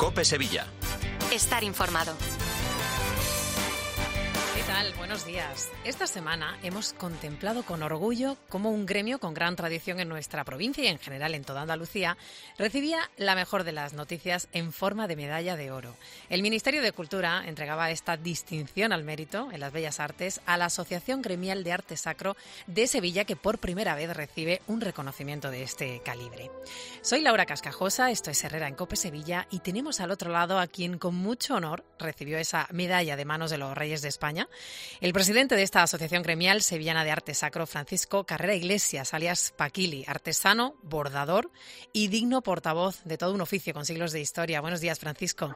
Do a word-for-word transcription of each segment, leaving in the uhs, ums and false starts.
COPE Sevilla. Estar informado. ¿Qué tal? Buenos días. Esta semana hemos contemplado con orgullo cómo un gremio con gran tradición en nuestra provincia y en general en toda Andalucía recibía la mejor de las noticias en forma de medalla de oro. El Ministerio de Cultura entregaba esta distinción al mérito en las bellas artes a la Asociación Gremial de Arte Sacro de Sevilla, que por primera vez recibe un reconocimiento de este calibre. Soy Laura Cascajosa, esto es Herrera en COPE Sevilla, y tenemos al otro lado a quien con mucho honor recibió esa medalla de manos de los Reyes de España, el presidente de esta Asociación Gremial Sevillana de Arte Sacro, Francisco Carrera Iglesias, alias Paquili, artesano, bordador y digno portavoz de todo un oficio con siglos de historia. Buenos días, Francisco.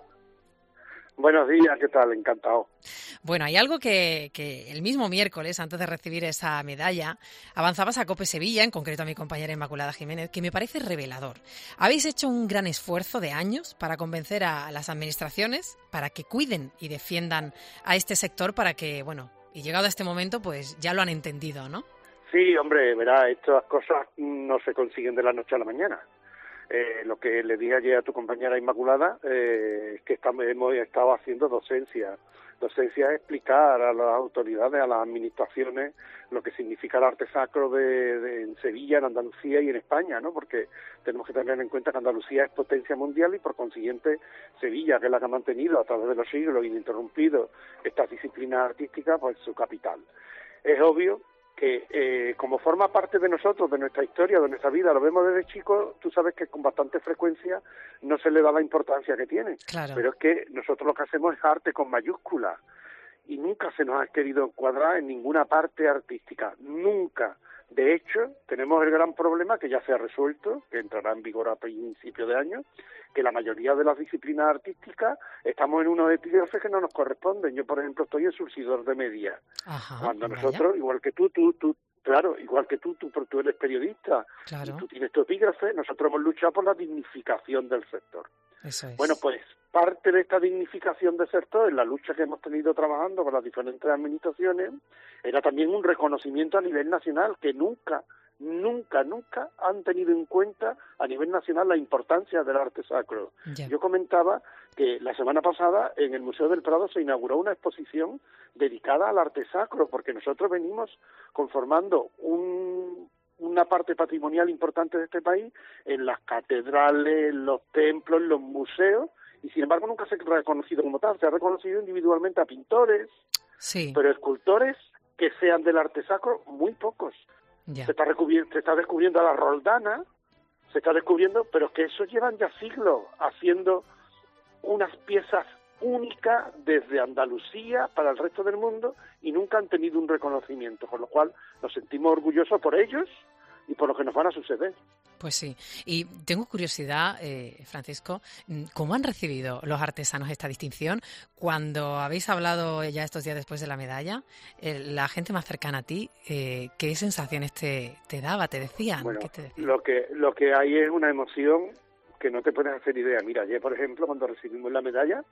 Buenos días, ¿qué tal? Encantado. Bueno, hay algo que, que el mismo miércoles, antes de recibir esa medalla, avanzabas a COPE Sevilla, en concreto a mi compañera Inmaculada Jiménez, que me parece revelador. Habéis hecho un gran esfuerzo de años para convencer a las administraciones para que cuiden y defiendan a este sector, para que, bueno, y llegado a este momento, pues ya lo han entendido, ¿no? Sí, hombre, verá, estas cosas no se consiguen de la noche a la mañana. Eh, lo que le dije ayer a tu compañera Inmaculada eh, es que estamos, hemos estado haciendo docencia. Docencia es explicar a las autoridades, a las administraciones, lo que significa el arte sacro de, de, en Sevilla, en Andalucía y en España, ¿no? Porque tenemos que tener en cuenta que Andalucía es potencia mundial y, por consiguiente, Sevilla, que es la que ha mantenido a través de los siglos ininterrumpidos estas disciplinas artísticas, pues su capital. Es obvio que eh, como forma parte de nosotros, de nuestra historia, de nuestra vida, lo vemos desde chicos, tú sabes que con bastante frecuencia no se le da la importancia que tiene. Claro. Pero es que nosotros lo que hacemos es arte con mayúsculas y nunca se nos ha querido encuadrar en ninguna parte artística, nunca. De hecho, tenemos el gran problema que ya se ha resuelto, que entrará en vigor a principios de año, que la mayoría de las disciplinas artísticas estamos en unos epígrafes que no nos corresponden. Yo, por ejemplo, estoy en surcidor de media. Ajá, Cuando vaya. nosotros, igual que tú, tú, tú, claro, igual que tú, tú, tú eres periodista, Claro. y tú tienes tu epígrafe, nosotros hemos luchado por la dignificación del sector. Eso es. Bueno, pues parte de esta dignificación del sector, en la lucha que hemos tenido trabajando con las diferentes administraciones, era también un reconocimiento a nivel nacional, que nunca, nunca, nunca han tenido en cuenta a nivel nacional la importancia del arte sacro. Ya. Yo comentaba que la semana pasada en el Museo del Prado se inauguró una exposición dedicada al arte sacro, porque nosotros venimos conformando un una parte patrimonial importante de este país en las catedrales, en los templos, en los museos, y sin embargo nunca se ha reconocido como tal. Se ha reconocido individualmente a pintores, Sí. pero escultores que sean del arte sacro, muy pocos. Ya. Se está, se está descubriendo a la Roldana, se está descubriendo, pero es que eso llevan ya siglos haciendo unas piezas únicas desde Andalucía para el resto del mundo y nunca han tenido un reconocimiento, con lo cual nos sentimos orgullosos por ellos y por lo que nos van a suceder. Pues sí. Y tengo curiosidad, eh, Francisco, ¿cómo han recibido los artesanos esta distinción? Cuando habéis hablado ya estos días después de la medalla, eh, la gente más cercana a ti, eh, ¿qué sensaciones te, te daba, te decían? Bueno, ¿Qué te decían? lo que lo que hay es una emoción que no te puedes hacer idea. Mira, ayer, por ejemplo, cuando recibimos la medalla,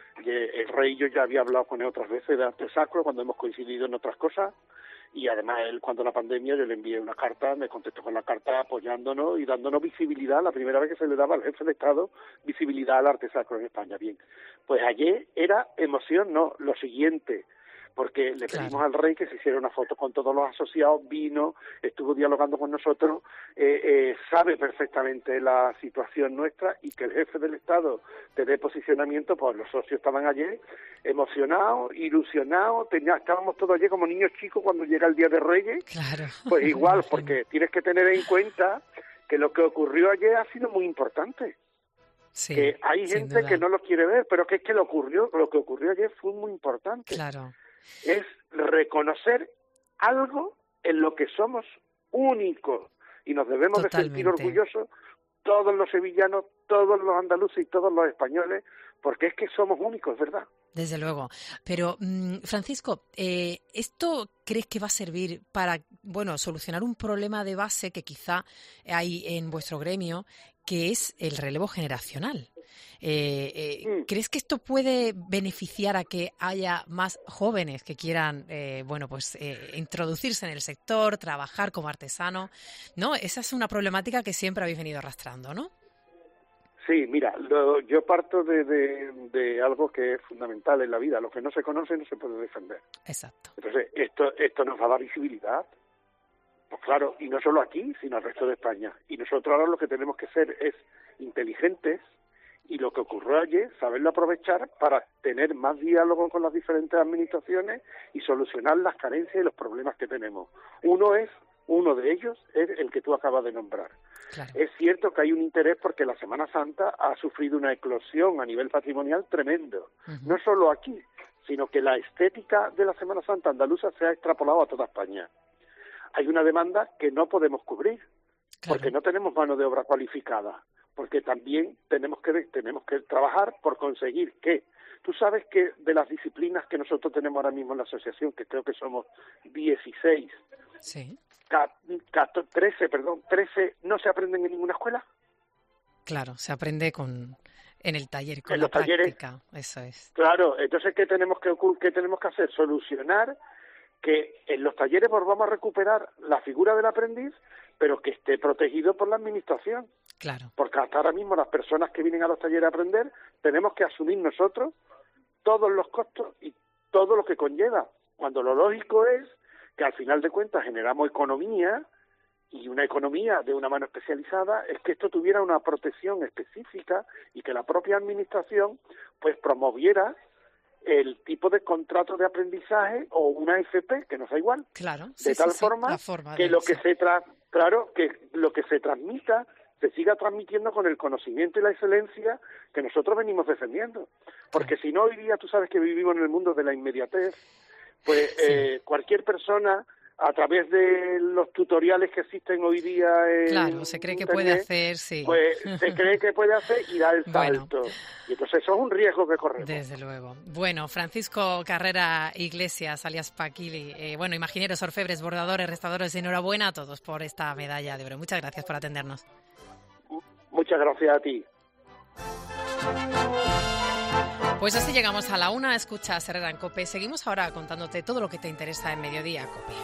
el rey, yo ya había hablado con él otras veces de arte sacro, cuando hemos coincidido en otras cosas, y además él, cuando la pandemia, yo le envié una carta, me contestó con la carta apoyándonos y dándonos visibilidad, la primera vez que se le daba al jefe de Estado visibilidad al arte sacro en España. Bien, pues ayer era emoción, no, lo siguiente, porque le pedimos Claro. al rey que se hiciera una foto con todos los asociados, vino, estuvo dialogando con nosotros, eh, eh, sabe perfectamente la situación nuestra, y que el jefe del Estado te dé posicionamiento, pues los socios estaban ayer emocionados, ilusionados, tenía, estábamos todos ayer como niños chicos cuando llega el Día de Reyes, Claro. pues igual, Imagino. porque tienes que tener en cuenta que lo que ocurrió ayer ha sido muy importante. Sí, Que hay sin gente duda. que no lo quiere ver, pero que es que lo ocurrió, lo que ocurrió ayer fue muy importante. Claro. Es reconocer algo en lo que somos únicos y nos debemos de sentir Totalmente. orgullosos todos los sevillanos, todos los andaluces y todos los españoles, porque es que somos únicos, ¿verdad? Desde luego. Pero, mmm, Francisco, eh, ¿esto crees que va a servir para, bueno, solucionar un problema de base que quizá hay en vuestro gremio, que es el relevo generacional? Eh, eh, Mm. ¿Crees que esto puede beneficiar a que haya más jóvenes que quieran, eh, bueno, pues eh, introducirse en el sector, trabajar como artesano? ¿No? Esa es una problemática que siempre habéis venido arrastrando, ¿no? Sí, mira, lo, yo parto de, de, de algo que es fundamental en la vida. Lo que no se conoce no se puede defender. Exacto. Entonces, esto, esto nos va a dar visibilidad. Pues claro, y no solo aquí, sino al resto de España. Y nosotros ahora lo que tenemos que ser es inteligentes, y lo que ocurrió ayer, saberlo aprovechar para tener más diálogo con las diferentes administraciones y solucionar las carencias y los problemas que tenemos. Uno es, uno de ellos es el que tú acabas de nombrar. Claro. Es cierto que hay un interés porque la Semana Santa ha sufrido una eclosión a nivel patrimonial tremendo. Uh-huh. No solo aquí, sino que la estética de la Semana Santa andaluza se ha extrapolado a toda España. Hay una demanda que no podemos cubrir, claro, porque no tenemos mano de obra cualificada, porque también tenemos que tenemos que trabajar por conseguir que, tú sabes que de las disciplinas que nosotros tenemos ahora mismo en la asociación, que creo que somos dieciséis, sí, catorce, trece, perdón, trece no se aprenden en ninguna escuela. Claro, se aprende con en el taller, con en la los talleres, práctica, eso es. Claro, entonces ¿qué tenemos que qué tenemos que hacer? Solucionar que en los talleres volvamos a recuperar la figura del aprendiz, pero que esté protegido por la administración. Claro. Porque hasta ahora mismo las personas que vienen a los talleres a aprender tenemos que asumir nosotros todos los costos y todo lo que conlleva, cuando lo lógico es que al final de cuentas generamos economía, y una economía de una mano especializada es que esto tuviera una protección específica y que la propia administración pues promoviera el tipo de contrato de aprendizaje o una F P, que nos da igual, claro, de sí, tal sí, forma, sí, forma que de, lo que sí. se tra claro que lo que se transmita se siga transmitiendo con el conocimiento y la excelencia que nosotros venimos defendiendo, porque claro, si no, hoy día tú sabes que vivimos en el mundo de la inmediatez, pues sí, eh, cualquier persona a través de los tutoriales que existen hoy día en claro, se cree que Internet, puede hacer, sí. Pues se cree que puede hacer y da el salto. Bueno, y entonces eso es un riesgo que corremos. Desde luego. Bueno, Francisco Carrera Iglesias, alias Paquili, eh, bueno, imagineros, orfebres, bordadores, restauradores, enhorabuena a todos por esta medalla de oro. Muchas gracias por atendernos. Muchas gracias a ti. Pues así llegamos a la una, escucha Herrera en COPE. Seguimos ahora contándote todo lo que te interesa en Mediodía COPE.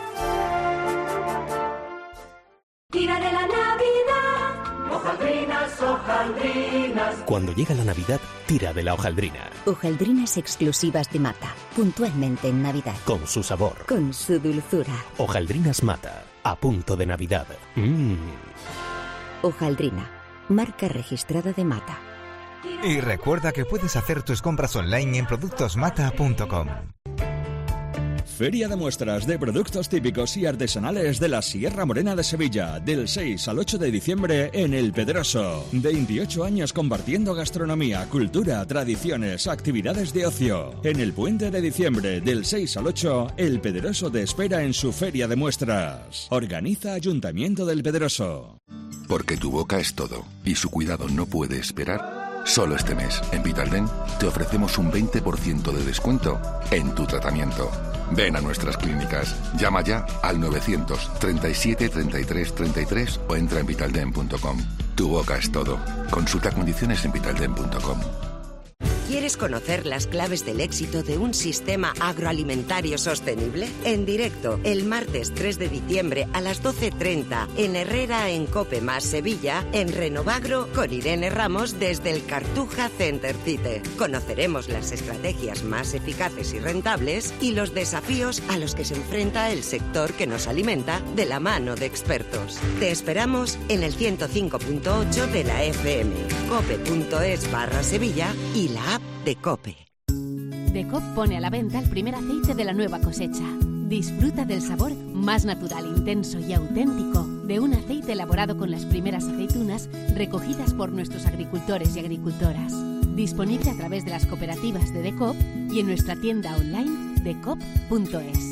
Tira de la Navidad, hojaldrinas, hojaldrinas. Cuando llega la Navidad, tira de la hojaldrina. Hojaldrinas exclusivas de Mata, puntualmente en Navidad. Con su sabor. Con su dulzura. Hojaldrinas Mata, a punto de Navidad. Mmm. Hojaldrina, marca registrada de Mata. Y recuerda que puedes hacer tus compras online en productos mata punto com. Feria de muestras de productos típicos y artesanales de la Sierra Morena de Sevilla, del seis al ocho de diciembre en El Pedroso. veintiocho años compartiendo gastronomía, cultura, tradiciones, actividades de ocio. En el puente de diciembre, del seis al ocho, El Pedroso te espera en su Feria de muestras. Organiza Ayuntamiento del Pedroso. Porque tu boca es todo y su cuidado no puede esperar. Solo este mes, en Vitaldent, te ofrecemos un veinte por ciento de descuento en tu tratamiento. Ven a nuestras clínicas, llama ya al novecientos treinta y siete treinta y tres treinta y tres o entra en vitaldent punto com. Tu boca es todo. Consulta condiciones en vitaldent punto com. ¿Quieres conocer las claves del éxito de un sistema agroalimentario sostenible? En directo, el martes tres de diciembre a las doce treinta, en Herrera en COPE más Sevilla, en Renovagro, con Irene Ramos desde el Cartuja Center Cite. Conoceremos las estrategias más eficaces y rentables y los desafíos a los que se enfrenta el sector que nos alimenta de la mano de expertos. Te esperamos en el ciento cinco punto ocho de la F M, cope punto es barra Sevilla y la app de COPE. Decop pone a la venta el primer aceite de la nueva cosecha. Disfruta del sabor más natural, intenso y auténtico de un aceite elaborado con las primeras aceitunas recogidas por nuestros agricultores y agricultoras. Disponible a través de las cooperativas de Decop y en nuestra tienda online decop punto es.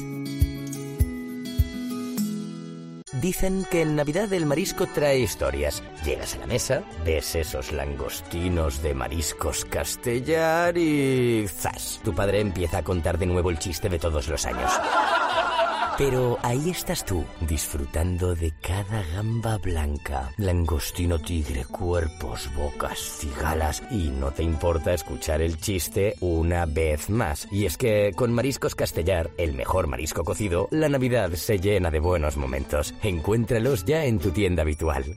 Dicen que en Navidad el marisco trae historias. Llegas a la mesa, ves esos langostinos de mariscos Castellar y ¡zas! Tu padre empieza a contar de nuevo el chiste de todos los años. Pero ahí estás tú, disfrutando de cada gamba blanca, langostino tigre, cuerpos, bocas, cigalas, y no te importa escuchar el chiste una vez más. Y es que con Mariscos Castellar, el mejor marisco cocido, la Navidad se llena de buenos momentos. Encuéntralos ya en tu tienda habitual.